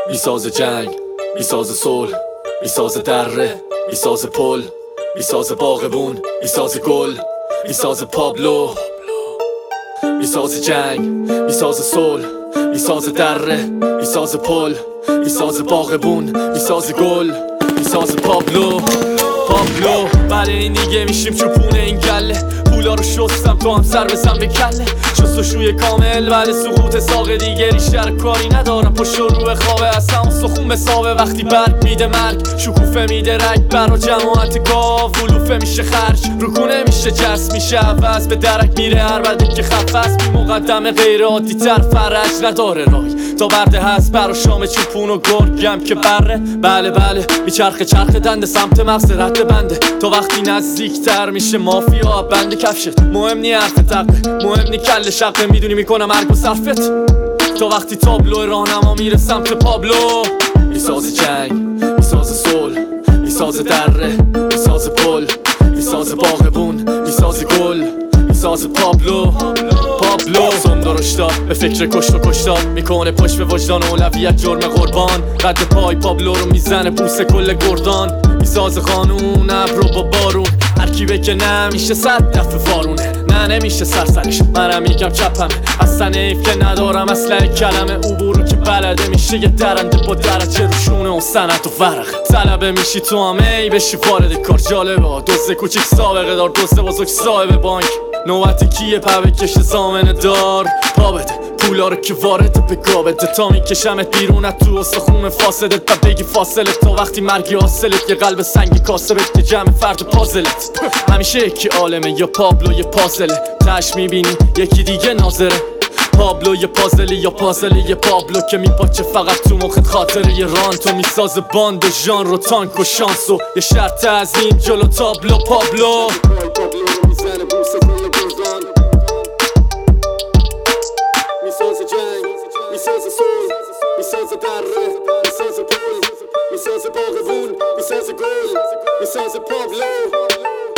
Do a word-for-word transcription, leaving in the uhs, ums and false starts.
میساز جنگ، میساز صلح، میساز دره، میساز پل، میساز باغبون، میساز گل، میساز پابلو. میساز جنگ، میساز صلح، میساز دره، میساز پل، میساز باغبون، میساز گل، میساز پابلو. پابلو بله این دیگه میشیم چوپونه این گله، پولا رو شستم تو هم سر بزن به کله، شستشوی کامل بله سقوط ساقه دیگه ریشه کاری ندارم، پشت رو به خوابه هستم و سخون به سابه، وقتی برگ میده مرگ شکوفه میده رگ برا جماعت گاو، ولوفه میشه خرج رکونه میشه جرس میشه عوض به درک میره هر بلده که خفص بی مقدم غیر عادی تر فرج نداره رای تا برده هست برا شام چوپون و گرگم که بره بله بله میچرخه چرخ دنده سمت مغز رد بنده تا وقتی نزدیکتر میشه مافیا بنده کفشت مهم نی حرف تقه مهم نی کل شقه میدونی میکنم مرگ و صرفت تا وقتی تابلو راهنما میره سمت پابلو. میساز جنگ، میساز صلح، میساز دره، میساز پل، میساز باغبون، میساز گل، میساز پابلو. پابلو سم درشتا به فکر کشت و کشتار میکنه پشت به وجدان اولویت جرم قربان، قد پای پابلو رو میزنه بوسه کل گردان، میساز قانون ابرو با بارون، هر کی بگه نه میشه صد دفعه وارونه، نه نمیشه سرسرش منم میگم چپم اصلا حیف که ندارم اصلا کلمه عبورو که بلده میشه یه درنده با درجه روشونه و سنت و ورق طلبه میشی تو هم ای بشی وارد کار جالبه دوزه کوچیک سابقه دار دوزه بزرگ صاحب بانک نوبت کیه پا بکش زامن دار پا بده پولا رو که وارد به گا بده تا میکشمت بیرونت تو استخون فاسدت و بگی فاصله تا وقتی مرگی حاصلت یه قلب سنگی کاسبت که جمع فرد پازلت همیشه یکی عالمه یا پابلو یه پازله تش میبینی یکی دیگه ناظره پابلو یه پازلی یا پازلی یه پابلو که میپاچه فقط تو مخت خاطره یه ران تو میساز باند و ژان رو تانک و شانس و یه شرط از این جلو تابلو پابلو. میساز جنگ، میساز صلح، میساز دره، میساز پل، میساز باغبون، میساز گل، میساز پابلو.